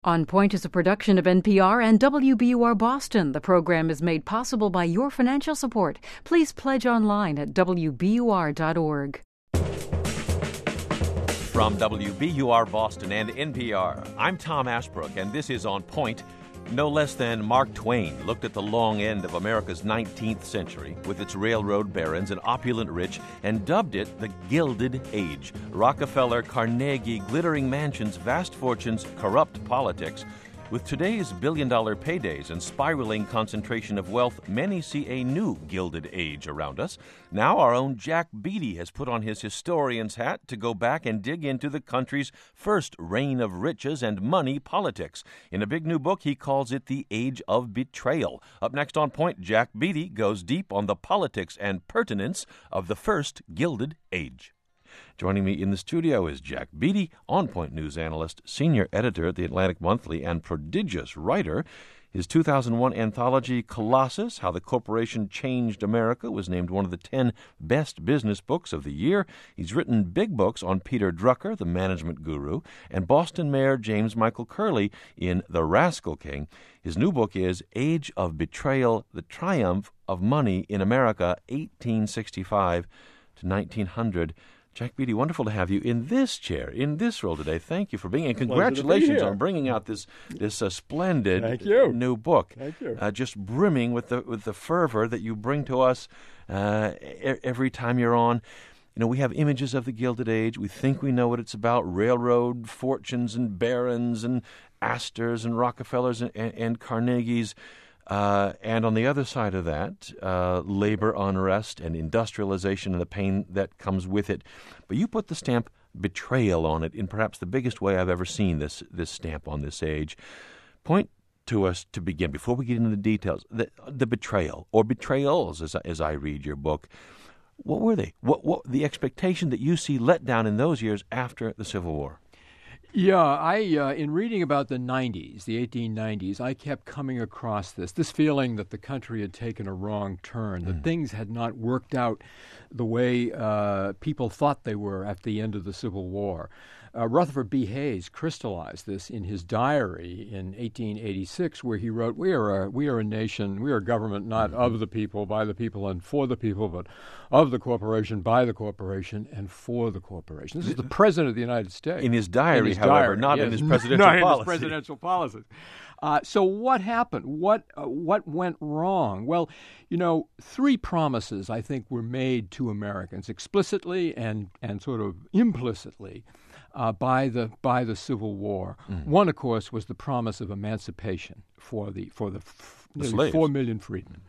On Point is a production of NPR and WBUR Boston. The program is made possible by your financial support. Please pledge online at WBUR.org. From WBUR Boston and NPR, I'm Tom Ashbrook, and this is On Point. No less than Mark Twain looked at the long end of America's 19th century with its railroad barons and opulent rich and dubbed it the Gilded Age. Rockefeller, Carnegie, glittering mansions, vast fortunes, corrupt politics. With today's billion-dollar paydays and spiraling concentration of wealth, many see a new Gilded Age around us. Now our own Jack Beatty has put on his historian's hat to go back and dig into the country's first reign of riches and money politics. In a big new book, he calls it the Age of Betrayal. Up next on Point, Jack Beatty goes deep on the politics and pertinence of the first Gilded Age. Joining me in the studio is Jack Beatty, On Point news analyst, senior editor at the Atlantic Monthly, and prodigious writer. His 2001 anthology, Colossus, How the Corporation Changed America, was named one of the 10 best business books of the year. He's written big books on Peter Drucker, the management guru, and Boston Mayor James Michael Curley in The Rascal King. His new book is Age of Betrayal, The Triumph of Money in America, 1865 to 1900. Jack Beatty, wonderful to have you in this chair, in this role today. Thank you for being here. And congratulations on bringing out this splendid new book. Thank you. Just brimming with the fervor that you bring to us every time you're on. You know, we have images of the Gilded Age. We think we know what it's about: railroad fortunes and barons and Astors and Rockefellers and Carnegies. And on the other side of that, labor unrest and industrialization and the pain that comes with it. But you put the stamp betrayal on it in perhaps the biggest way I've ever seen this stamp on this age. Point to us to begin, before we get into the details, the betrayal, or betrayals as I read your book. What were they? What the expectation that you see let down in those years after the Civil War? Yeah, in reading about the 90s, the 1890s, I kept coming across this feeling that the country had taken a wrong turn, that things had not worked out the way people thought they were at the end of the Civil War. Rutherford B. Hayes crystallized this in his diary in 1886, where he wrote, "We are a nation, we are a government not of the people, by the people, and for the people, but of the corporation, by the corporation, and for the corporation." This is the President of the United States. In his diary, however, not in his presidential policy. Not in his presidential policies. So what happened? What went wrong? Well, you know, three promises, I think, were made to Americans explicitly and sort of implicitly by the Civil War. One, of course, was the promise of emancipation for the nearly 4 million freedmen.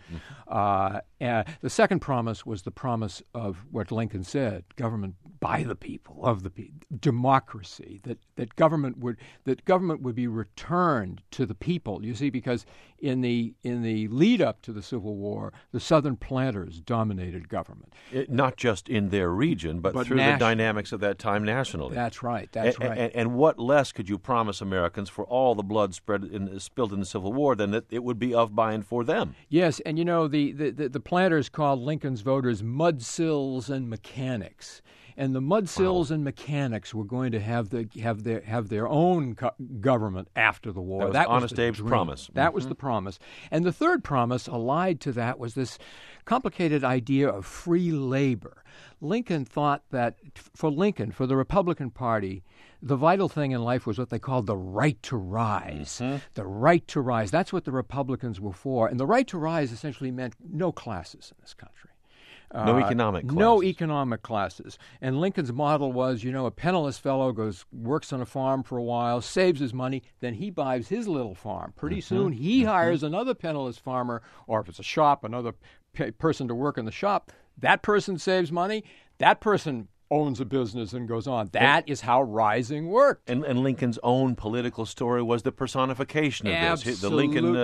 The second promise was the promise of what Lincoln said: government by the people, of the people, democracy. That government would be returned to the people. You see, because in the lead up to the Civil War, the Southern planters dominated government, not just in their region, but through the dynamics of that time nationally. That's right. And what less could you promise Americans for all the blood spilled in the Civil War than that it would be of, by, and for them? Yes, and you know the planters called Lincoln's voters mudsills and mechanics. And the mudsills and mechanics were going to have their own government after the war. That was Honest Abe's promise. That was the promise. And the third promise allied to that was this complicated idea of free labor. Lincoln thought that for the Republican Party, the vital thing in life was what they called the right to rise. The right to rise. That's what the Republicans were for. And the right to rise essentially meant no classes in this country. No economic classes. No economic classes. And Lincoln's model was, a penniless fellow works on a farm for a while, saves his money, then he buys his little farm. Pretty soon he hires another penniless farmer, or if it's a shop, another person to work in the shop. That person saves money. That person owns a business and goes on. That is how rising worked. And Lincoln's own political story was the personification of this. The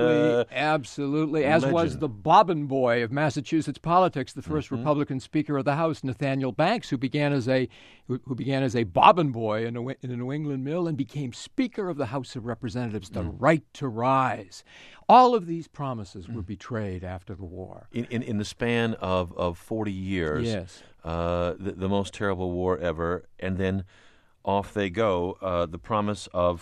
Absolutely. As legend. Was the Bobbin Boy of Massachusetts politics, the first Republican Speaker of the House, Nathaniel Banks, who began as a bobbin boy in a New England mill and became Speaker of the House of Representatives. The right to rise. All of these promises were betrayed after the war. In the span of 40 years, yes. The most terrible war ever, and then off they go. The promise of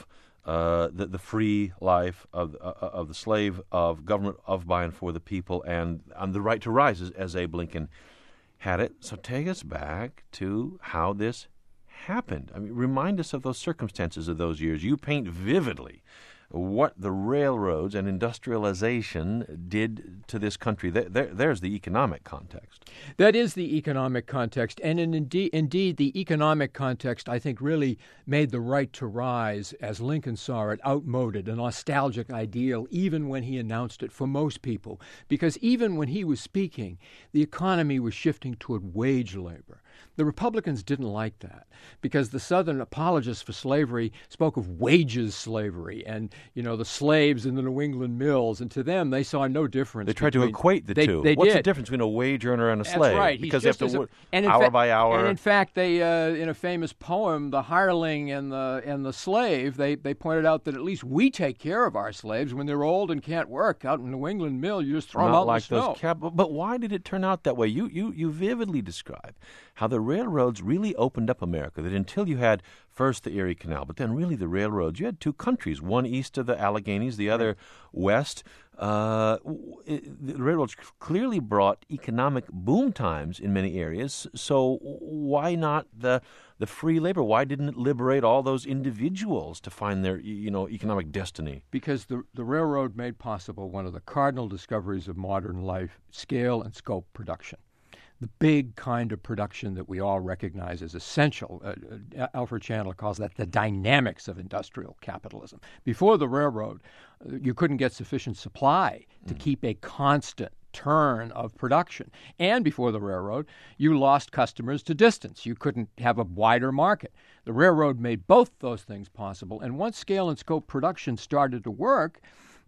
the free life of the slave, of government of, by, and for the people, and the right to rise, as Abe Lincoln had it. So take us back to how this happened. I mean, remind us of those circumstances of those years. You paint vividly what the railroads and industrialization did to this country. There's the economic context. That is the economic context. And indeed, the economic context, I think, really made the right to rise, as Lincoln saw it, outmoded, a nostalgic ideal, even when he announced it for most people. Because even when he was speaking, the economy was shifting toward wage labor. The Republicans didn't like that because the Southern apologists for slavery spoke of wages slavery and, the slaves in the New England mills. And to them, they saw no difference. They tried to equate the two. What's the difference between a wage earner and a slave? That's right. Because they have to work hour by hour. And in fact, they, in a famous poem, the hireling and the slave, they pointed out that at least we take care of our slaves when they're old and can't work. Out in the New England mill, you just throw them out in the snow. But why did it turn out that way? You vividly describe how the railroads really opened up America, that until you had first the Erie Canal, but then really the railroads, you had two countries, one east of the Alleghenies, the other west. The railroads clearly brought economic boom times in many areas, so why not the free labor? Why didn't it liberate all those individuals to find their economic destiny? Because the railroad made possible one of the cardinal discoveries of modern life, scale and scope production. The big kind of production that we all recognize as essential. Alfred Chandler calls that the dynamics of industrial capitalism. Before the railroad, you couldn't get sufficient supply to keep a constant turn of production. And before the railroad, you lost customers to distance. You couldn't have a wider market. The railroad made both those things possible. And once scale and scope production started to work,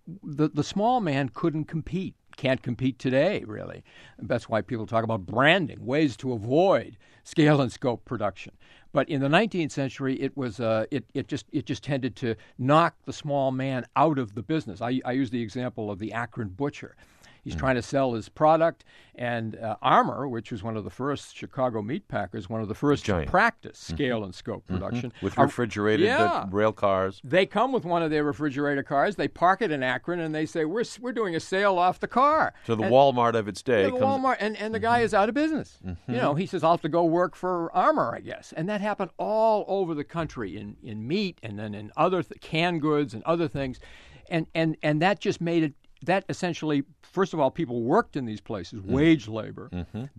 the small man couldn't compete. Can't compete today, really. That's why people talk about branding, ways to avoid scale and scope production. But in the 19th century, it was it just tended to knock the small man out of the business. I use the example of the Akron butcher. He's trying to sell his product, and Armour, which was one of the first Chicago meat packers, one of the first to practice scale and scope production. With refrigerated rail cars. They come with one of their refrigerator cars, they park it in Akron, and they say, we're doing a sale off the car. So the Walmart of its day. Walmart, and the guy is out of business. He says, I'll have to go work for Armour, I guess. And that happened all over the country, in meat, and then in other canned goods and other things. And that just made it. That essentially, first of all, people worked in these places, wage labor,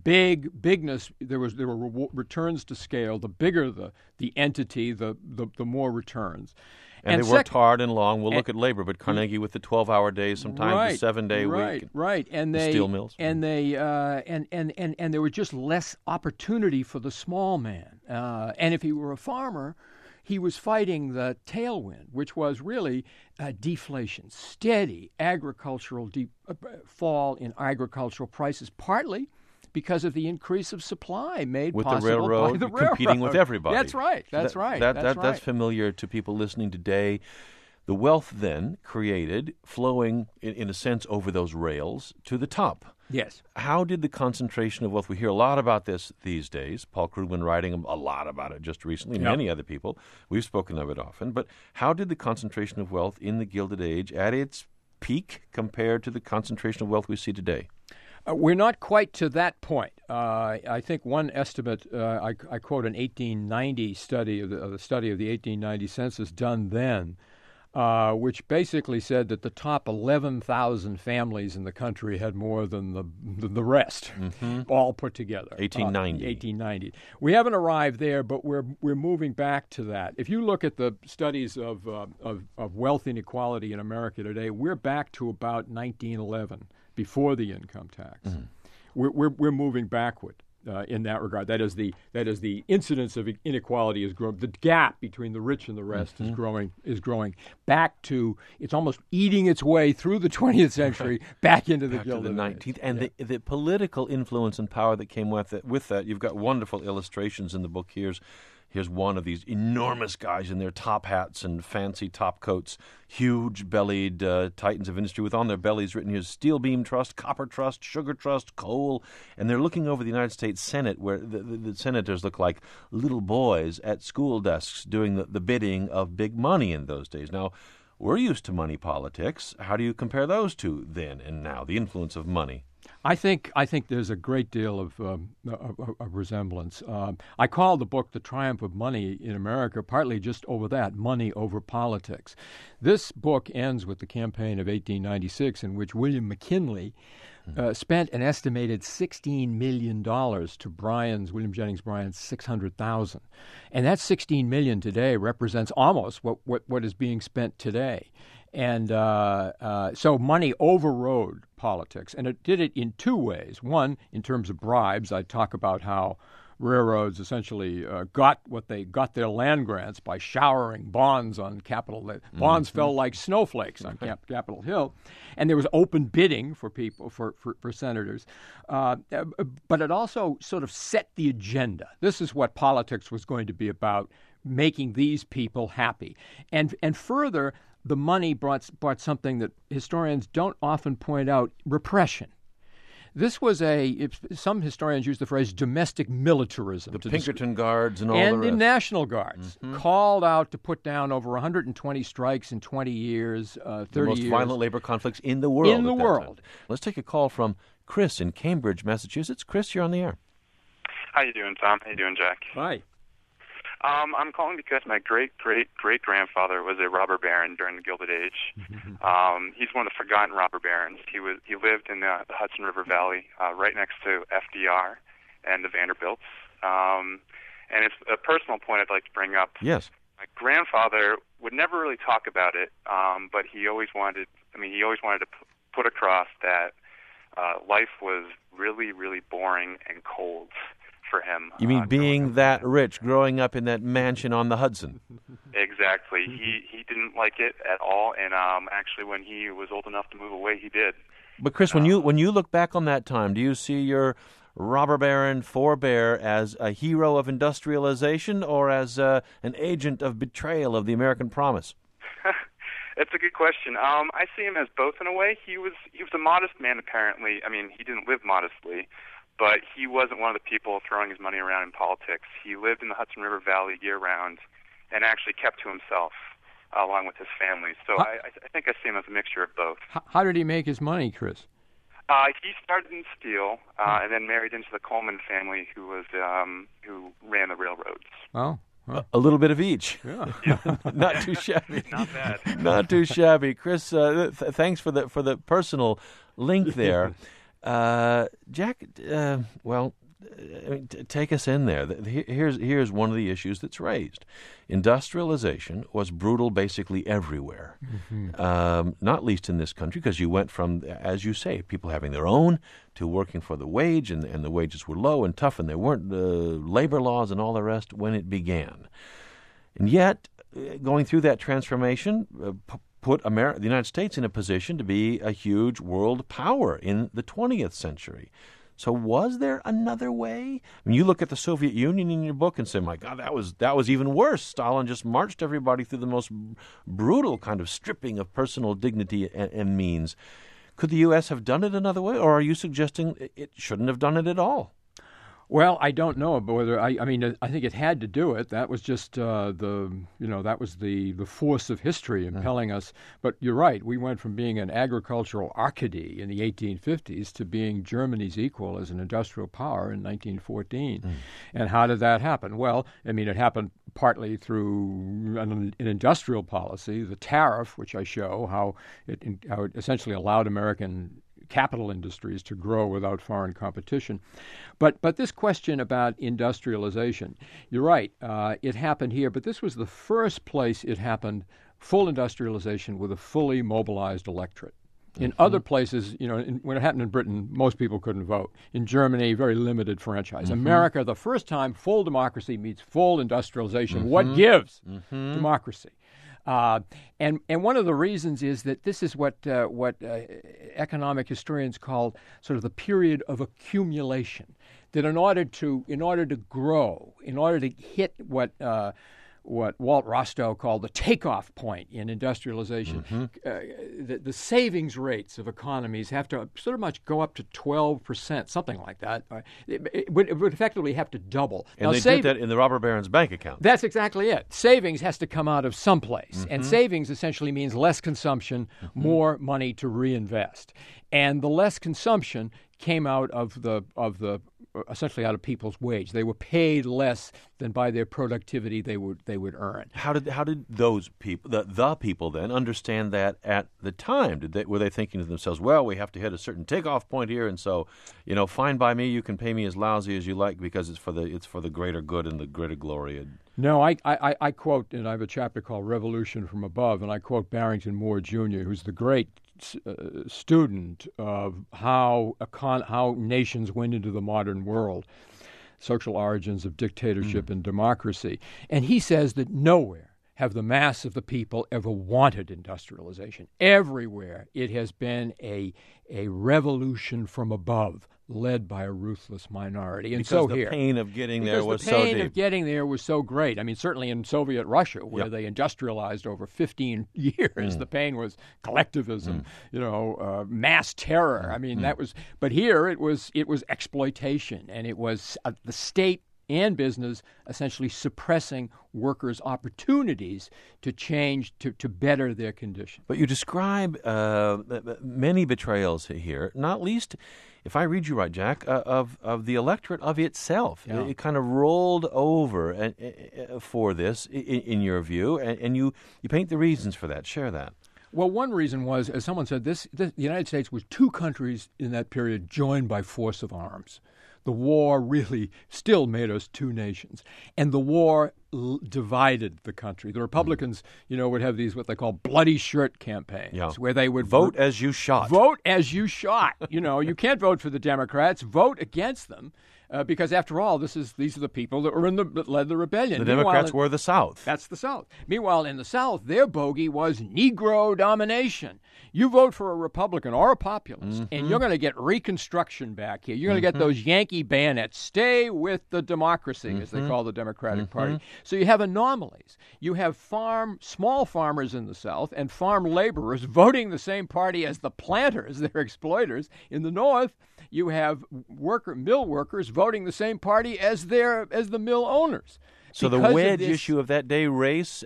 bigness. There were returns to scale. The bigger the entity, the more returns. And they worked hard and long. We'll look at labor, but Carnegie with the 12-hour days, sometimes the 7-day week. Right. And the steel mills. And they and there was just less opportunity for the small man. And if he were a farmer, he was fighting the tailwind, which was really deflation, steady agricultural fall in agricultural prices, partly because of the increase of supply made with possible the railroad, by the railroad. Competing with everybody. That's right. That's familiar to people listening today. The wealth then created, flowing in a sense over those rails to the top. Yes. How did the concentration of wealth? We hear a lot about this these days. Paul Krugman writing a lot about it just recently. Many other people. We've spoken of it often. But how did the concentration of wealth in the Gilded Age at its peak compare to the concentration of wealth we see today? We're not quite to that point. I think one estimate, I quote an 1890 study of the study of the 1890 census done then, which basically said that the top 11,000 families in the country had more than the rest, all put together. 1890. We haven't arrived there, but we're moving back to that. If you look at the studies of wealth inequality in America today, we're back to about 1911, before the income tax. We're moving backward. In that regard, that is the incidence of inequality is growing. The gap between the rich and the rest is growing back to, it's almost eating its way through the 20th century back into the Gilded Age. 19th, and the political influence and power that came with that. You've got wonderful illustrations in the book Here's one of these enormous guys in their top hats and fancy top coats, huge-bellied titans of industry with on their bellies written here's Steel Beam Trust, Copper Trust, Sugar Trust, Coal, and they're looking over the United States Senate where the senators look like little boys at school desks doing the bidding of big money in those days. Now, we're used to money politics. How do you compare those two then and now, the influence of money? I think there's a great deal of resemblance. I call the book The Triumph of Money in America, partly just over that, money over politics. This book ends with the campaign of 1896 in which William McKinley spent an estimated $16 million to William Jennings Bryan's $600,000. And that $16 million today represents almost what is being spent today. And so money overrode politics, and it did it in two ways. One, in terms of bribes. I talk about how railroads essentially got their land grants by showering bonds on Capitol. Bonds fell like snowflakes on Capitol Hill, and there was open bidding for people for senators. But it also sort of set the agenda. This is what politics was going to be about: making these people happy, and further. The money brought something that historians don't often point out: repression. This was some historians use the phrase domestic militarism. The Pinkerton Guards and all the rest. And the National Guards called out to put down over 120 strikes in 20 years, 30 years. The most violent labor conflicts in the world. In the world. Let's take a call from Chris in Cambridge, Massachusetts. Chris, you're on the air. How you doing, Tom? How you doing, Jack? Hi. I'm calling because my great-great-great-grandfather was a robber baron during the Gilded Age. He's one of the forgotten robber barons. He lived in the Hudson River Valley, right next to FDR and the Vanderbilts. And it's a personal point I'd like to bring up. Yes. My grandfather would never really talk about it, but he always wanted to put across that life was really, really boring and cold for him. You mean being that rich, growing up in that mansion on the Hudson? Exactly. He didn't like it at all, and actually when he was old enough to move away, he did. But Chris, when you look back on that time, do you see your robber baron forebear as a hero of industrialization or as an agent of betrayal of the American promise? It's a good question. I see him as both in a way. He was a modest man, apparently. I mean, he didn't live modestly, but he wasn't one of the people throwing his money around in politics. He lived in the Hudson River Valley year-round and actually kept to himself along with his family. So I think I see him as a mixture of both. How did he make his money, Chris? He started in steel and then married into the Coleman family, who ran the railroads. Oh. Huh. A little bit of each. Yeah. Not too shabby. Not bad. Not too shabby. Chris, thanks for the personal link there. Jack, take us in there. Here's one of the issues that's raised. Industrialization was brutal basically everywhere, not least in this country, because you went from, as you say, people having their own to working for the wage, and the wages were low and tough, and there weren't labor laws and all the rest when it began. And yet, going through that transformation put the United States in a position to be a huge world power in the 20th century. So was there another way? I mean, you look at the Soviet Union in your book and say, my God, that was even worse. Stalin just marched everybody through the most brutal kind of stripping of personal dignity and means. Could the U.S. have done it another way, or are you suggesting it shouldn't have done it at all? Well, I don't know, but whether I think it had to do it. That was just the force of history impelling us. But you're right. We went from being an agricultural Arcady in the 1850s to being Germany's equal as an industrial power in 1914. And how did that happen? Well, I mean, it happened partly through an industrial policy, the tariff, which I show how it essentially allowed American capital industries to grow without foreign competition. But this question about industrialization, you're right, it happened here, but this was the first place it happened, full industrialization with a fully mobilized electorate. In other places, when it happened in Britain, most people couldn't vote. In Germany, very limited franchise. America, the first time, full democracy meets full industrialization. What gives? Democracy. And one of the reasons is that this is what economic historians call sort of the period of accumulation. That in order to grow, in order to hit what Walt Rostow called the takeoff point in industrialization, the savings rates of economies have to sort of much go up to 12%, something like that. It would effectively have to double. And now, they did that in the robber baron's bank account. That's exactly it. Savings has to come out of someplace, and savings essentially means less consumption, more money to reinvest. And the less consumption came out of the essentially out of people's wage. They were paid less than by their productivity they would earn. How did those people, the people then, understand that at the time? Were they thinking to themselves, well, we have to hit a certain takeoff point here, and so, fine by me, you can pay me as lousy as you like because it's for the greater good and the greater glory? No, I quote, and I have a chapter called Revolution from Above, and I quote Barrington Moore Jr., who's the great student of how nations went into the modern world, social origins of dictatorship and democracy. And he says that nowhere have the mass of the people ever wanted industrialization. Everywhere it has been a revolution from above, led by a ruthless minority. And because the pain of getting there was so deep. The pain of getting there was so great. I mean, certainly in Soviet Russia, where they industrialized over 15 years, the pain was collectivism, mass terror. I mean, that was. But here it was exploitation, and it was the state and business essentially suppressing workers' opportunities to change, to better their condition. But you describe many betrayals here, not least, if I read you right, Jack, of the electorate of itself. Yeah. It kind of rolled over for this, in your view, and you paint the reasons for that. Share that. Well, one reason was, as someone said, the United States was two countries in that period joined by force of arms. The war really still made us two nations. And the war divided the country. The Republicans, would have these what they call bloody shirt campaigns, where they would vote as you shot. Vote as you shot. You can't vote for the Democrats. Vote against them. Because after all, these are the people that led the rebellion. The Democrats were the South. That's the South. Meanwhile, in the South, their bogey was Negro domination. You vote for a Republican or a populist, and you're going to get Reconstruction back here. You're going to get those Yankee bayonets. Stay with the democracy, as they call the Democratic Party. So you have anomalies. You have small farmers in the South and farm laborers voting the same party as the planters, their exploiters. In the North, you have mill workers voting the same party as the mill owners. So the wedge issue of that day race,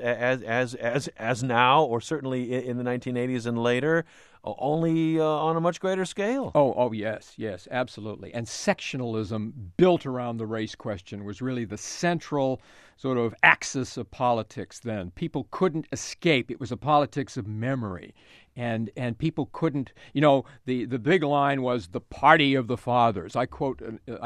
as now, or certainly in the 1980s and later, only on a much greater scale. Oh, yes, absolutely. And sectionalism built around the race question was really the central sort of axis of politics then. People couldn't escape. It was a politics of memory. And people couldn't, the big line was the party of the fathers. I quote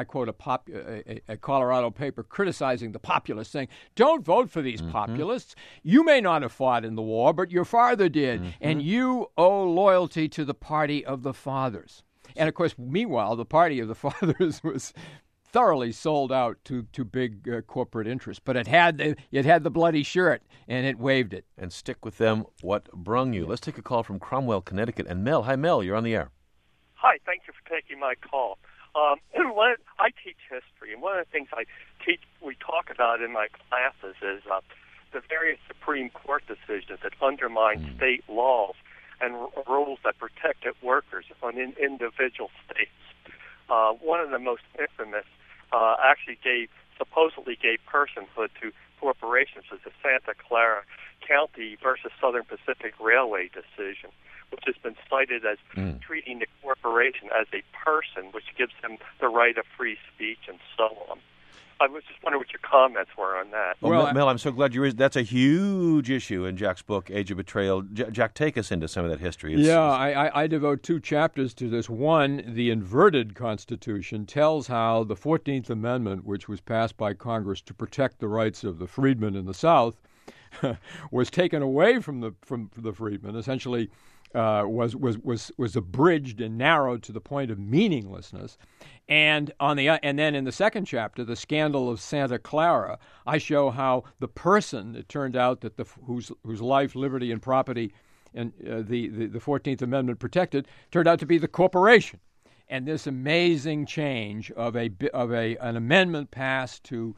a Colorado paper criticizing the populists, saying, "Don't vote for these populists. You may not have fought in the war, but your father did, and you owe loyalty to the party of the fathers." And of course, meanwhile, the party of the fathers was thoroughly sold out to big corporate interests, but it had the bloody shirt, and it waved it. And stick with them what brung you. Let's take a call from Cromwell, Connecticut. And Mel, hi Mel, you're on the air. Hi, thank you for taking my call. I teach history, and one of the things we talk about in my classes is the various Supreme Court decisions that undermine state laws and rules that protected workers on individual states. One of the most infamous supposedly gave personhood to corporations was the Santa Clara County versus Southern Pacific Railway decision, which has been cited as treating the corporation as a person, which gives them the right of free speech and so on. I was just wondering what your comments were on that. Well, Mel, I'm so glad you raised. That's a huge issue in Jack's book, Age of Betrayal. Jack, take us into some of that history. I devote 2 chapters to this. One, the inverted Constitution, tells how the 14th Amendment, which was passed by Congress to protect the rights of the freedmen in the South, was taken away from the freedmen. Essentially, was abridged and narrowed to the point of meaninglessness. And then in the second chapter, the scandal of Santa Clara, I show how the person, it turned out that whose life, liberty, and property and the 14th Amendment protected, turned out to be the corporation. And this amazing change of an amendment passed to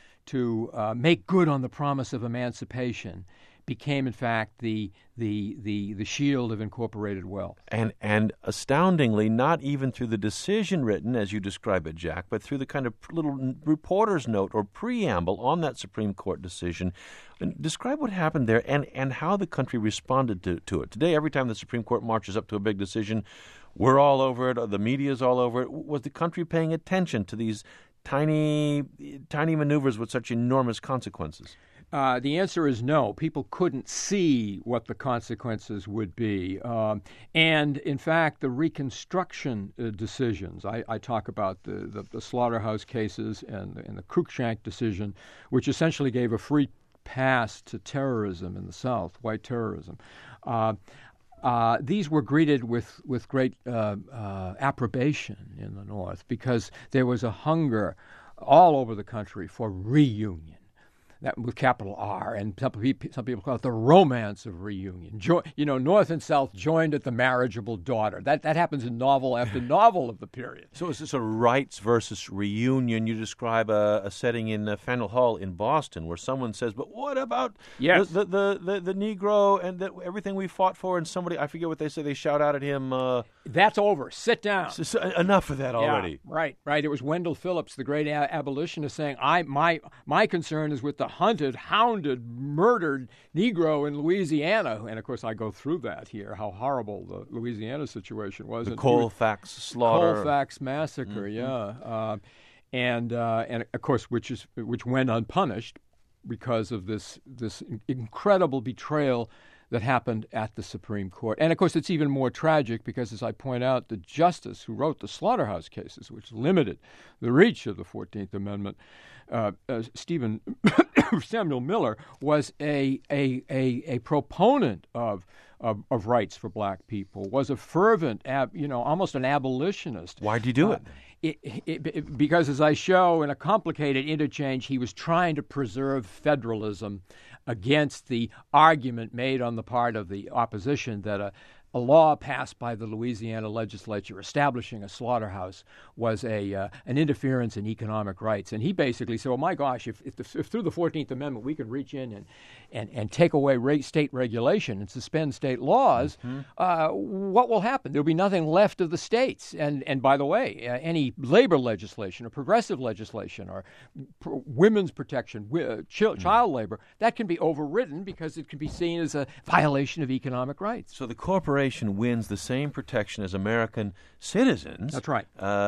make good on the promise of emancipation became, in fact, the shield of incorporated wealth. And astoundingly, not even through the decision written, as you describe it, Jack, but through the kind of little reporter's note or preamble on that Supreme Court decision. And describe what happened there and how the country responded to it. Today, every time the Supreme Court marches up to a big decision, we're all over it, the media's all over it. Was the country paying attention to these tiny maneuvers with such enormous consequences? The answer is no. People couldn't see what the consequences would be. And, in fact, the Reconstruction decisions, I talk about the slaughterhouse cases and the Cruikshank decision, which essentially gave a free pass to terrorism in the South, white terrorism. These were greeted with great approbation in the North because there was a hunger all over the country for reunion. That with capital R, and some people call it the romance of reunion. North and South joined at the marriageable daughter. That happens in novel after novel of the period. So it's this a rights versus reunion. You describe a setting in Faneuil Hall in Boston where someone says, "But what about the Negro and everything we fought for?" And somebody, I forget what they say, they shout out at him. That's over. Sit down. Enough of that already. Yeah, right. It was Wendell Phillips, the great abolitionist, saying, my concern is with the hunted, hounded, murdered Negro in Louisiana. And, of course, I go through that here, how horrible the Louisiana situation was. The Colfax slaughter. Colfax massacre, and of course, which went unpunished because of this incredible betrayal that happened at the Supreme Court. And, of course, it's even more tragic because, as I point out, the justice who wrote the slaughterhouse cases, which limited the reach of the 14th Amendment, Samuel Miller, was a proponent of rights for black people, was a fervent, almost an abolitionist. Why did he do it? Because, as I show in a complicated interchange, he was trying to preserve federalism against the argument made on the part of the opposition that a law passed by the Louisiana legislature establishing a slaughterhouse was an interference in economic rights. And he basically said, "Oh my gosh, if through the 14th Amendment we can reach in and take away state regulation and suspend state laws, what will happen? There'll be nothing left of the states. And by the way, any labor legislation or progressive legislation or women's protection, child labor, that can be overridden because it can be seen as a violation of economic rights." So the corporation wins the same protection as American citizens. That's right.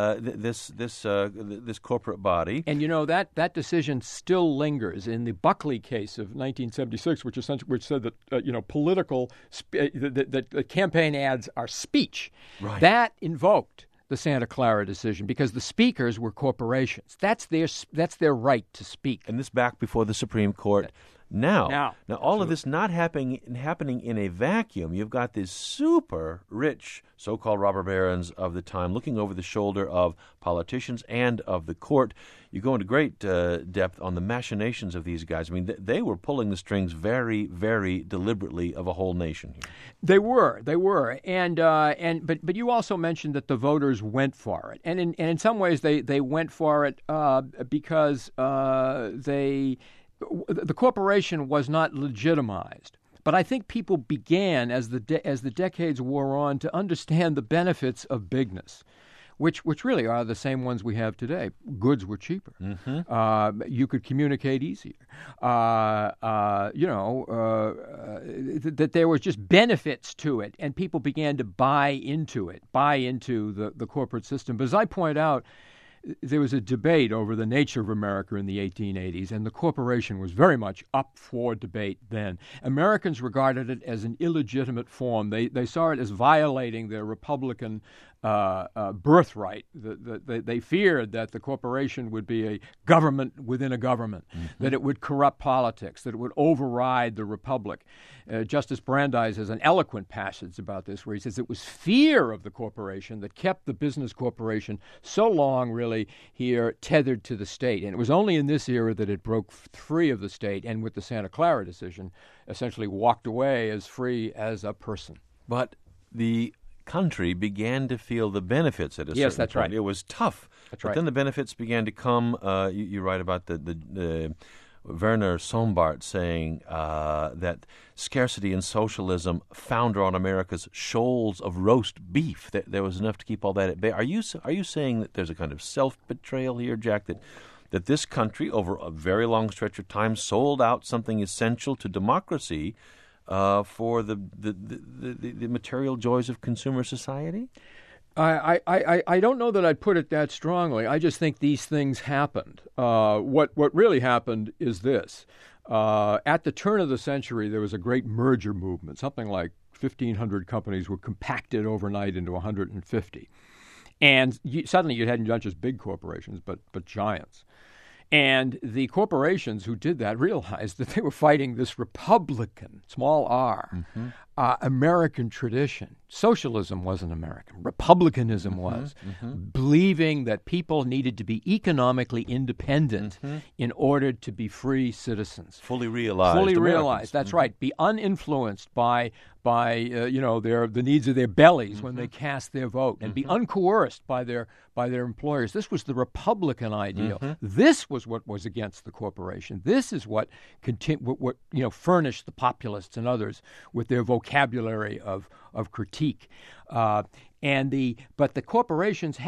This corporate body, and that decision still lingers in the Buckley case of 1976, which said that political that campaign ads are speech. Right. That invoked the Santa Clara decision because the speakers were corporations. That's their right to speak. And this back before the Supreme Court. Now, all of this not happening in a vacuum. You've got these super rich so-called robber barons of the time looking over the shoulder of politicians and of the court. You go into great depth on the machinations of these guys. I mean, they were pulling the strings very, very deliberately of a whole nation here. They were, but you also mentioned that the voters went for it, and in some ways they went for it because the corporation was not legitimized. But I think people began, as the decades wore on, to understand the benefits of bigness, which really are the same ones we have today. Goods were cheaper. Mm-hmm. You could communicate easier. That there was just benefits to it, and people began to buy into the corporate system. But as I point out, there was a debate over the nature of America in the 1880s, and the corporation was very much up for debate then. Americans regarded it as an illegitimate form. They saw it as violating their Republican birthright. They feared that the corporation would be a government within a government, that it would corrupt politics, that it would override the republic. Justice Brandeis has an eloquent passage about this where he says it was fear of the corporation that kept the business corporation so long really essentially here tethered to the state. And it was only in this era that it broke free of the state, and with the Santa Clara decision, essentially walked away as free as a person. But the country began to feel the benefits at a certain Yes, that's point. right. It was tough. That's but right. then the benefits began to come. You write about the Werner Sombart saying that scarcity and socialism founder on America's shoals of roast beef. There was enough to keep all that at bay. Are you saying that there's a kind of self-betrayal here, Jack, that this country, over a very long stretch of time, sold out something essential to democracy for the material joys of consumer society? I don't know that I'd put it that strongly. I just think these things happened. What really happened is this. At the turn of the century, there was a great merger movement. Something like 1,500 companies were compacted overnight into 150. And suddenly you had not just big corporations, but giants. And the corporations who did that realized that they were fighting this Republican, small r, American tradition. Socialism wasn't American. Republicanism was. Believing that people needed to be economically independent in order to be free citizens. Fully realized. Fully Americans. realized. That's right. Be uninfluenced by the needs of their bellies when they cast their vote, and be uncoerced by their employers. This was the Republican ideal. This was what was against the corporation. This is what furnished the populists and others with their vocabulary of critique. But the corporations,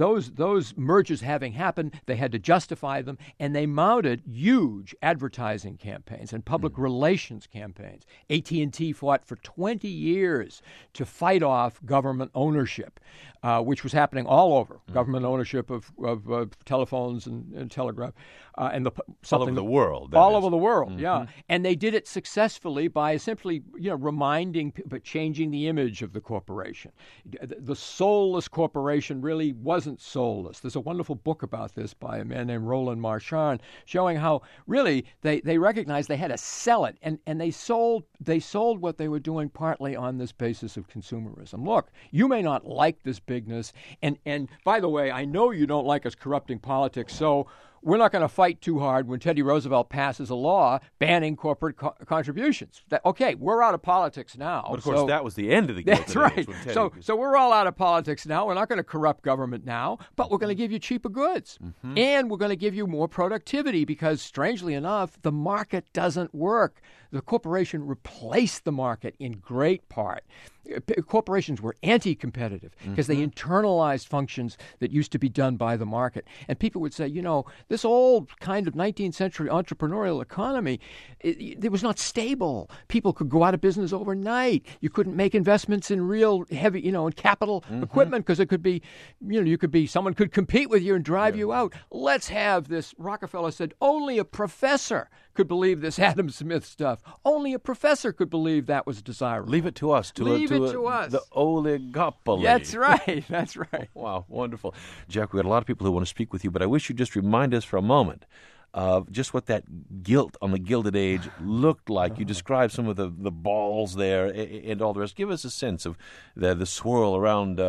those mergers having happened, they had to justify them, and they mounted huge advertising campaigns and public relations campaigns. AT&T fought for 20 years to fight off government ownership, which was happening all over. Government ownership of telephones and telegraph, and all over the world. All over the world, yeah. And they did it successfully by simply, reminding, but changing the image of the corporation. The soulless corporation really wasn't soulless. There's a wonderful book about this by a man named Roland Marchand, showing how really they recognized they had to sell it, and they sold what they were doing partly on this basis of consumerism. Look, you may not like this bigness, and by the way, I know you don't like us corrupting politics, so we're not going to fight too hard when Teddy Roosevelt passes a law banning corporate contributions. Okay, we're out of politics now. But of course, that was the end of the Gilded That's right. Age. So we're all out of politics now. We're not going to corrupt government now, but we're going to give you cheaper goods. And we're going to give you more productivity because, strangely enough, the market doesn't work. The corporation replaced the market in great part. Corporations were anti-competitive because they internalized functions that used to be done by the market. And people would say, this old kind of 19th century entrepreneurial economy, it was not stable. People could go out of business overnight. You couldn't make investments in real heavy, in capital equipment because it could be, someone could compete with you and drive you out. Let's have this. Rockefeller said only a professor could believe this Adam Smith stuff. Only a professor could believe that was desirable. Leave it to us. Leave it to us. The oligopoly. That's right. That's right. Wow, wonderful. Jack, we got a lot of people who want to speak with you, but I wish you'd just remind us for a moment of just what that gilt on the Gilded Age looked like. You described some of the balls there and all the rest. Give us a sense of the swirl around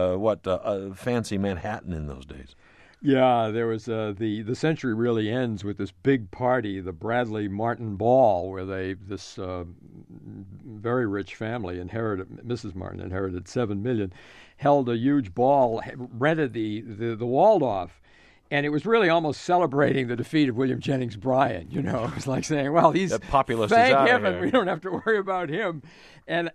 fancy Manhattan in those days. Yeah, there was the century really ends with this big party, the Bradley Martin Ball, where this very rich family Mrs. Martin inherited $7 million, held a huge ball, rented the Waldorf. And it was really almost celebrating the defeat of William Jennings Bryan. It was like saying, "Well, he's that populist thank is out heaven here. We don't have to worry about him." And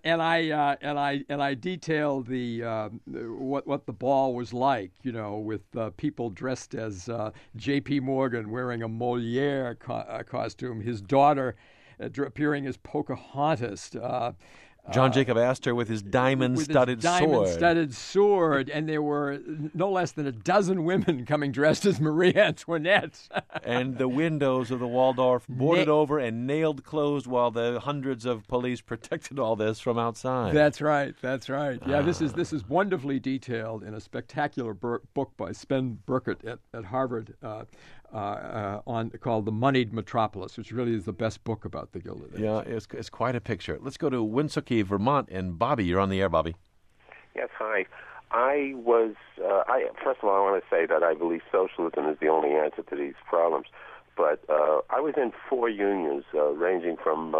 I detailed what the ball was like. With people dressed as J.P. Morgan wearing a Moliere costume, his daughter appearing as Pocahontas. John Jacob Astor with his diamond-studded sword, and there were no less than a dozen women coming dressed as Marie Antoinette. And the windows of the Waldorf boarded over and nailed closed while the hundreds of police protected all this from outside. That's right. Yeah, this is wonderfully detailed in a spectacular book by Sven Burkert at Harvard called The Moneyed Metropolis, which really is the best book about the Gilded Age. Yeah, it's quite a picture. Let's go to Winsookie, Vermont, and Bobby. You're on the air, Bobby. Yes, hi. First of all, I want to say that I believe socialism is the only answer to these problems. But I was in 4 unions, ranging from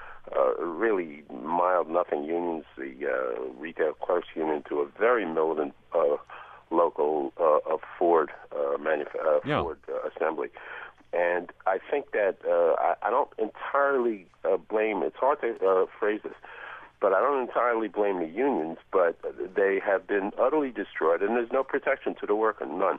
really mild nothing unions, the retail clerks union, to a very militant local Ford Ford assembly. And I think that I don't entirely blame. It's hard to phrase this, but I don't entirely blame the unions. But they have been utterly destroyed, and there's no protection to the worker, none.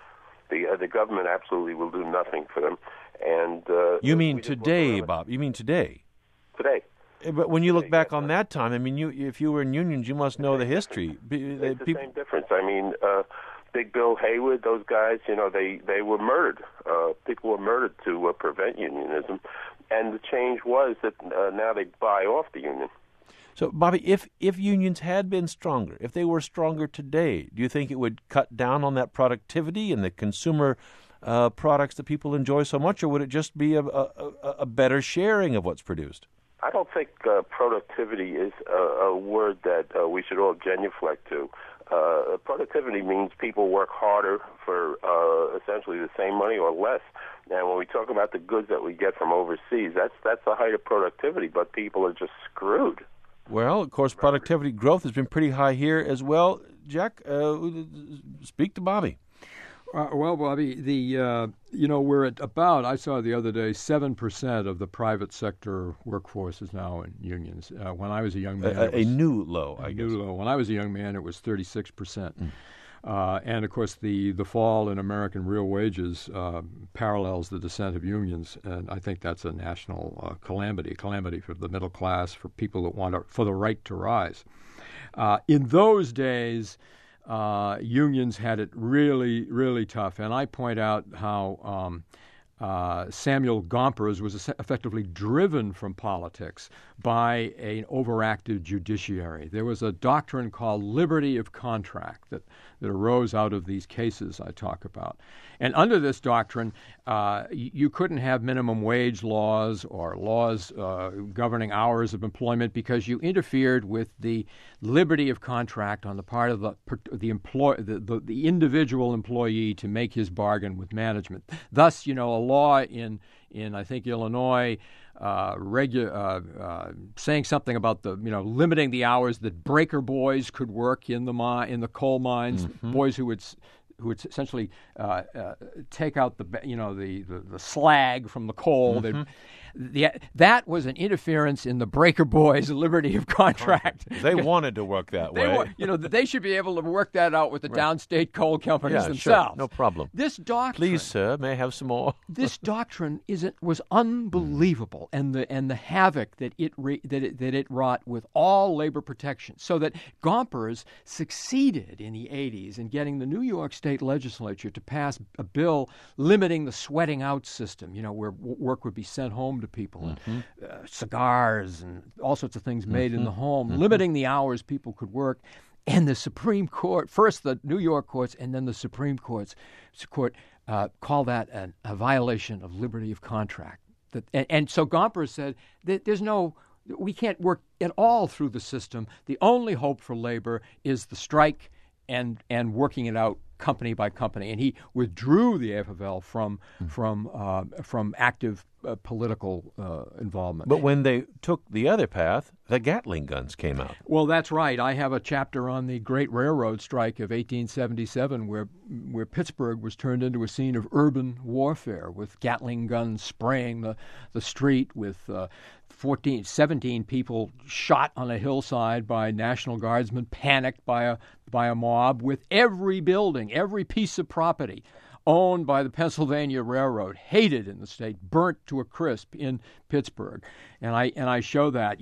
The government absolutely will do nothing for them. And you mean today, Bob? You mean today? Today. But when you look back on that time, I mean, if you were in unions, you must know the history. It's the same difference. I mean, Big Bill Haywood, those guys, they were murdered. People were murdered to prevent unionism. And the change was that now they buy off the union. So, Bobby, if unions had been stronger, if they were stronger today, do you think it would cut down on that productivity and the consumer products that people enjoy so much, or would it just be a better sharing of what's produced? I don't think productivity is a word that we should all genuflect to. Productivity means people work harder for essentially the same money or less. And when we talk about the goods that we get from overseas, that's the height of productivity, but people are just screwed. Well, of course, productivity growth has been pretty high here as well. Jack, speak to Bobby. Well, Bobby, we're at about, I saw the other day, 7% of the private sector workforce is now in unions. When I was a young man, a new low, I guess. New low. When I was a young man, it was 36%. And of course, the fall in American real wages parallels the descent of unions, and I think that's a national calamity for the middle class, for people that for the right to rise. In those days, unions had it really, really tough, and I point out how Samuel Gompers was effectively driven from politics by an overactive judiciary. There was a doctrine called liberty of contract that arose out of these cases I talk about. And under this doctrine, you couldn't have minimum wage laws or laws governing hours of employment because you interfered with the liberty of contract on the part of the individual employee to make his bargain with management. Thus, a law in I think Illinois saying something about limiting the hours that breaker boys could work in the coal mines, boys who would essentially take out the slag from the coal. That was an interference in the breaker boys' liberty of contract. They wanted to work that way. They should be able to work that out with the downstate coal companies themselves. Sure, no problem. This doctrine, please, sir, may I have some more? This doctrine was unbelievable, and the havoc that it wrought with all labor protection. So that Gompers succeeded in the 80s in getting the New York State legislature to pass a bill limiting the sweating out system. Where work would be sent home to people, and cigars and all sorts of things made in the home, limiting the hours people could work. And the Supreme Court, first the New York courts and then the Supreme Court call that a violation of liberty of contract. And so Gompers said that we can't work at all through the system. The only hope for labor is the strike and working it out company by company, and he withdrew the AFL from active political involvement. But when they took the other path, the Gatling guns came out. Well, that's right. I have a chapter on the Great Railroad Strike of 1877, where Pittsburgh was turned into a scene of urban warfare, with Gatling guns spraying the street, with 17 people shot on a hillside by National Guardsmen, panicked by a mob, with every building, every piece of property owned by the Pennsylvania Railroad, hated in the state, burnt to a crisp in Pittsburgh. And I show that,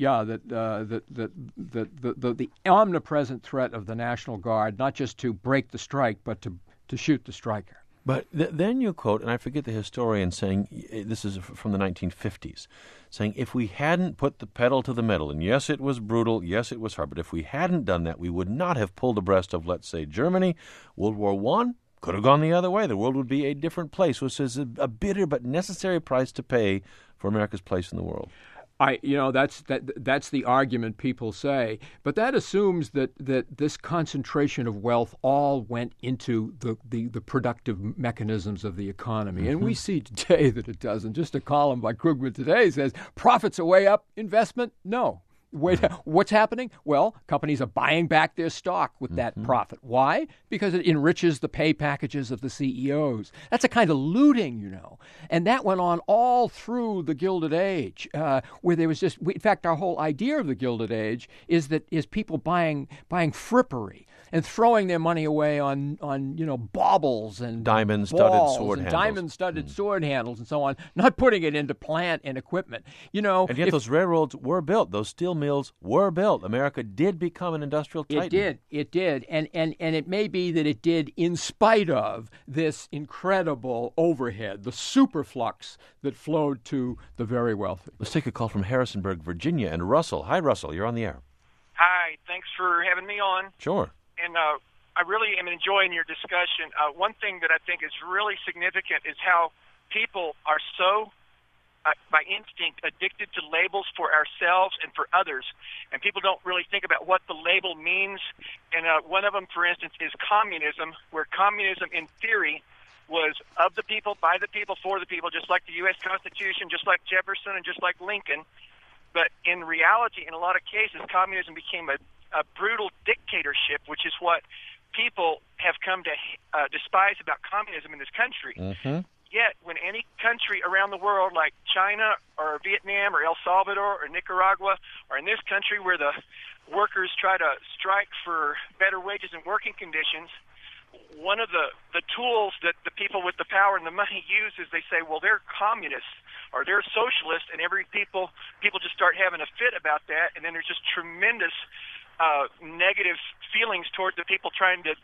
the omnipresent threat of the National Guard, not just to break the strike, but to shoot the striker. But then you quote, and I forget the historian saying, this is from the 1950s, saying if we hadn't put the pedal to the metal, and yes, it was brutal, yes, it was hard, but if we hadn't done that, we would not have pulled abreast of, let's say, Germany. World War I could have gone the other way. The world would be a different place, which is a bitter but necessary price to pay for America's place in the world. That's the argument people say, but that assumes that this concentration of wealth all went into the productive mechanisms of the economy, and we see today that it doesn't. Just a column by Krugman today says profits are way up, investment no. What's happening? Well, companies are buying back their stock with that profit. Why? Because it enriches the pay packages of the CEOs. That's a kind of looting, And that went on all through the Gilded Age, where there was in fact, our whole idea of the Gilded Age is people buying frippery and throwing their money away on baubles and diamond-studded sword handles. Diamond-studded sword handles and so on, not putting it into plant and equipment. And yet those railroads were built. Those steel mills were built. America did become an industrial titan. It did. And it may be that it did in spite of this incredible overhead, the superflux that flowed to the very wealthy. Let's take a call from Harrisonburg, Virginia. And Russell. Hi, Russell. You're on the air. Hi. Thanks for having me on. Sure. And I really am enjoying your discussion. One thing that I think is really significant is how people are so, by instinct, addicted to labels for ourselves and for others. And people don't really think about what the label means. And one of them, for instance, is communism, where communism, in theory, was of the people, by the people, for the people, just like the U.S. Constitution, just like Jefferson, and just like Lincoln. But in reality, in a lot of cases, communism became a brutal dictatorship, which is what people have come to despise about communism in this country. Mm-hmm. Yet, when any country around the world, like China or Vietnam or El Salvador or Nicaragua, or in this country where the workers try to strike for better wages and working conditions, one of the tools that the people with the power and the money use is they say, well, they're communists or they're socialists, and people just start having a fit about that, and then there's just tremendous negative feelings toward the people trying to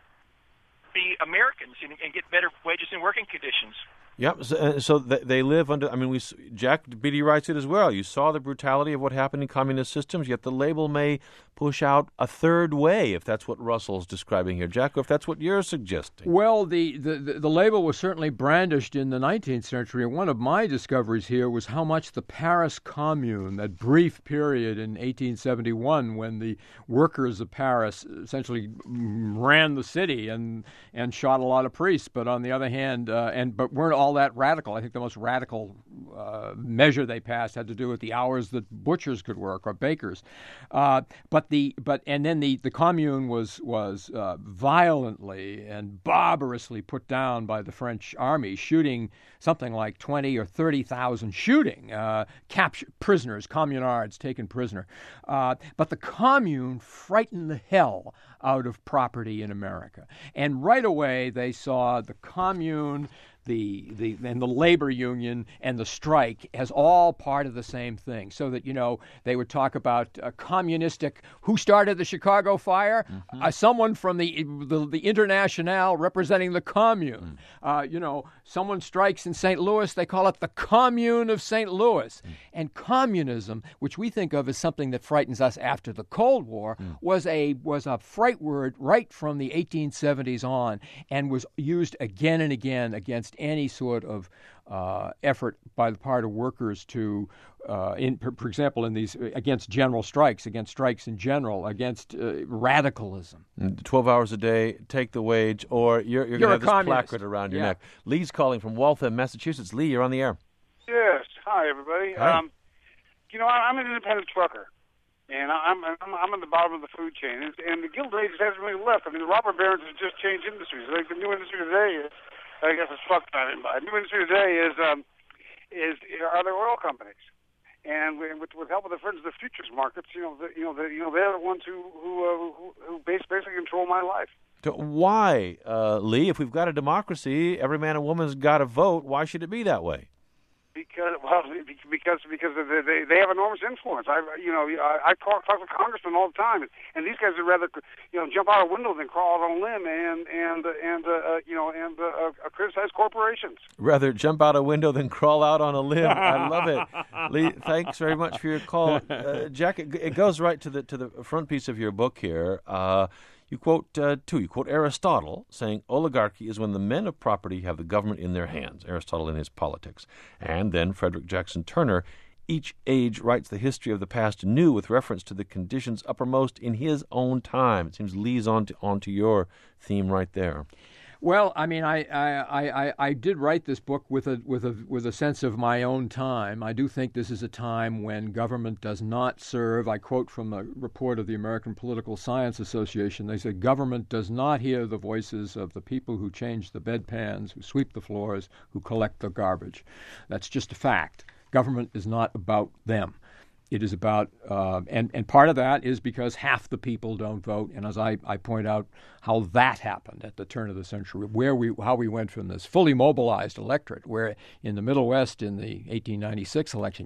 be Americans and get better wages and working conditions. Yep. So they live under. Jack Beatty writes it as well. You saw the brutality of what happened in communist systems. Yet the label may push out a third way, if that's what Russell's describing here, Jack, or if that's what you're suggesting. Well, the label was certainly brandished in the 19th century, and one of my discoveries here was how much the Paris Commune, that brief period in 1871 when the workers of Paris essentially ran the city and shot a lot of priests, but on the other hand, but weren't all that radical. I think the most radical measure they passed had to do with the hours that butchers could work or bakers. But then the commune was violently and barbarously put down by the French army, shooting something like 20 or 30,000 captured prisoners, communards taken prisoner. But the commune frightened the hell out of property in America, and right away they saw the commune, and the labor union and the strike as all part of the same thing. So that, they would talk about communistic, who started the Chicago fire? Mm-hmm. Someone from the Internationale representing the commune. Someone strikes in St. Louis, they call it the Commune of St. Louis. Mm. And communism, which we think of as something that frightens us after the Cold War, was a fright word right from the 1870s on, and was used again and again against any sort of effort by the part of workers to, for example, against general strikes, against strikes in general, against radicalism. 12 hours a day, take the wage, or you're going to have this placard around your neck. Lee's calling from Waltham, Massachusetts. Lee, you're on the air. Yes. Hi, everybody. Hi. I'm an independent trucker, and I'm at the bottom of the food chain, and the Gilded Age hasn't really left. The robber barons have just changed industries. Like the new industry today is, I guess it's fucked by it. The new industry today are the oil companies, and with help of the Friends of the Futures markets, they're the ones who basically control my life. Why, Lee? If we've got a democracy, every man and woman's got to vote. Why should it be that way? Because they have enormous influence. I talk to congressmen all the time, and these guys would rather jump out a window than crawl out on a limb and criticize corporations. Rather jump out a window than crawl out on a limb. I love it, Lee. Thanks very much for your call, Jack. It goes right to the front piece of your book here. You quote Aristotle saying oligarchy is when the men of property have the government in their hands, Aristotle in his Politics. And then Frederick Jackson Turner, each age writes the history of the past anew with reference to the conditions uppermost in his own time. It seems leads onto your theme right there. Well, I mean, I did write this book with a sense of my own time. I do think this is a time when government does not serve. I quote from a report of the American Political Science Association. They say government does not hear the voices of the people who change the bedpans, who sweep the floors, who collect the garbage. That's just a fact. Government is not about them. It is about, and part of that is because half the people don't vote. And as I point out, how that happened at the turn of the century, how we went from this fully mobilized electorate, where in the Middle West in the 1896 election,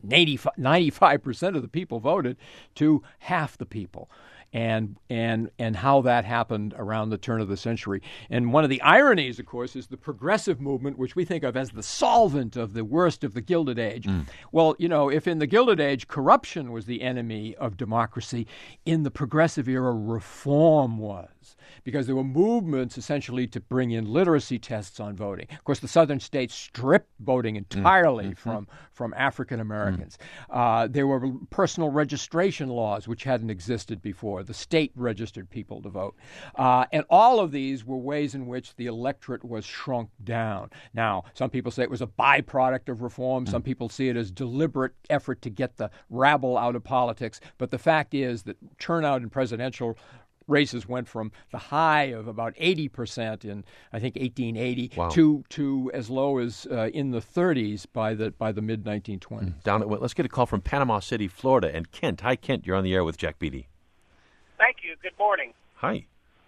95% of the people voted, to half the people. And how that happened around the turn of the century. And one of the ironies, of course, is the progressive movement, which we think of as the solvent of the worst of the Gilded Age. Well, if in the Gilded Age corruption was the enemy of democracy, in the progressive era afriform was. Because there were movements essentially to bring in literacy tests on voting. Of course, the southern states stripped voting entirely from African Americans. There were personal registration laws which hadn't existed before. The state registered people to vote. And all of these were ways in which the electorate was shrunk down. Now, some people say it was a byproduct of reform. Some people see it as deliberate effort to get the rabble out of politics. But the fact is that turnout in presidential races went from the high of about 80% in, I think, 1880 to as low as in the 30s by the mid-1920s. Let's get a call from Panama City, Florida, and Kent. Hi, Kent. You're on the air with Jack Beatty. Thank you. Good morning. Hi.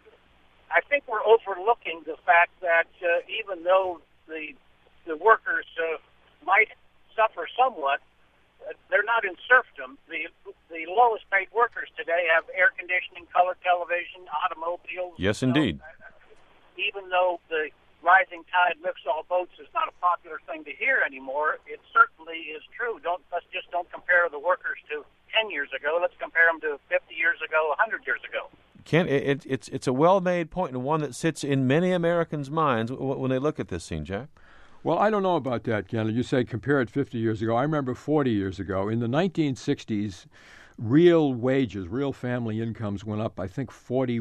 I think we're overlooking the fact that even though the workers might suffer somewhat, they're not in serfdom. The lowest paid workers today have air conditioning, color television, automobiles. Yes, indeed. Even though the rising tide lifts all boats is not a popular thing to hear anymore, it certainly is true. Let's just don't compare the workers to 10 years ago. Let's compare them to 50 years ago, 100 years ago. Ken, it's a well-made point and one that sits in many Americans' minds when they look at this scene, Jack. Well, I don't know about that, Ken. You say compare it 50 years ago. I remember 40 years ago. In the 1960s, real wages, real family incomes went up, I think,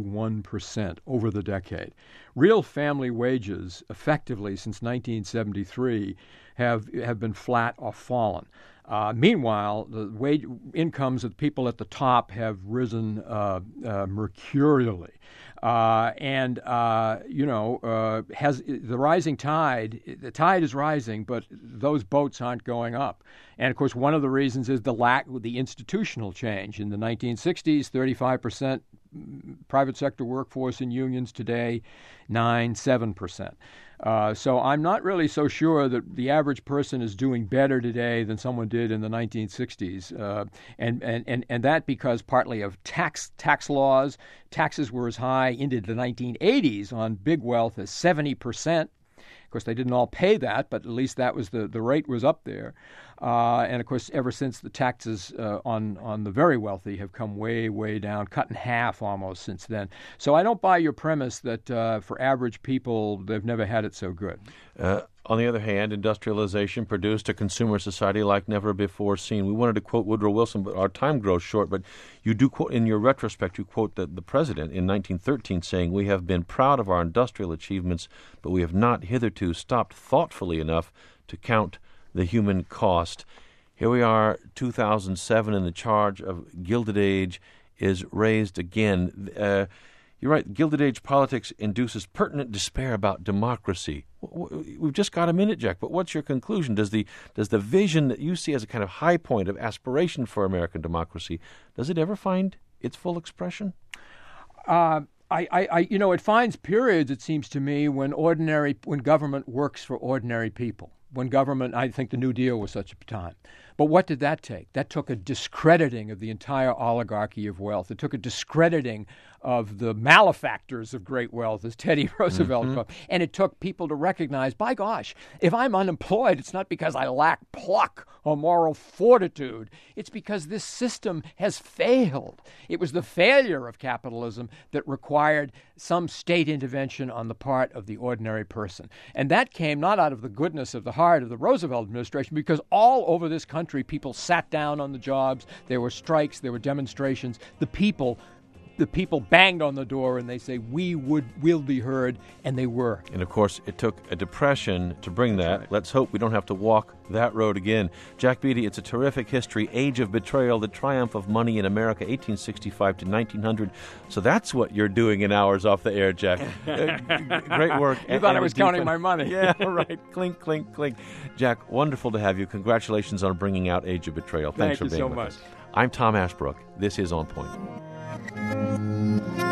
41% over the decade. Real family wages, effectively, since 1973, have been flat or fallen. Meanwhile, the wage incomes of the people at the top have risen mercurially. Has the rising tide, the tide is rising, but those boats aren't going up. And of course, one of the reasons is the institutional change. In the 1960s, 35% private sector workforce in unions. Today, 7%. So I'm not really so sure that the average person is doing better today than someone did in the 1960s, and that because partly of tax laws. Taxes were as high into the 1980s on big wealth as 70%. Of course, they didn't all pay that, but at least that was the rate was up there. And of course, ever since the taxes on the very wealthy have come way, way down, cut in half almost since then. So I don't buy your premise that for average people, they've never had it so good. On the other hand, industrialization produced a consumer society like never before seen. We wanted to quote Woodrow Wilson, but our time grows short. But you do quote, in your retrospect, you quote the president in 1913 saying, "We have been proud of our industrial achievements, but we have not hitherto stopped thoughtfully enough to count the human cost." Here we are, 2007, and the charge of Gilded Age is raised again. You're right, Gilded Age politics induces pertinent despair about democracy. We've just got a minute, Jack, but what's your conclusion? Does the vision that you see as a kind of high point of aspiration for American democracy, does it ever find its full expression? It finds periods, it seems to me, when government works for ordinary people. When government, I think the New Deal was such a time. But what did that take? That took a discrediting of the entire oligarchy of wealth. It took a discrediting of the malefactors of great wealth, as Teddy Roosevelt called. And it took people to recognize, by gosh, if I'm unemployed, it's not because I lack pluck or moral fortitude. It's because this system has failed. It was the failure of capitalism that required some state intervention on the part of the ordinary person. And that came not out of the goodness of the heart of the Roosevelt administration, because all over this country, country, people sat down on the jobs. There were strikes. There were demonstrations. The people banged on the door and they say, we'll be heard, and they were. And of course, it took a depression to bring that. Right. Let's hope we don't have to walk that road again. Jack Beatty, it's a terrific history. Age of Betrayal, the triumph of money in America, 1865 to 1900. So that's what you're doing in hours off the air, Jack. Great work. You thought I was counting my money. Yeah, right. Clink, clink, clink. Jack, wonderful to have you. Congratulations on bringing out Age of Betrayal. Thanks for being with us. I'm Tom Ashbrook. This is On Point.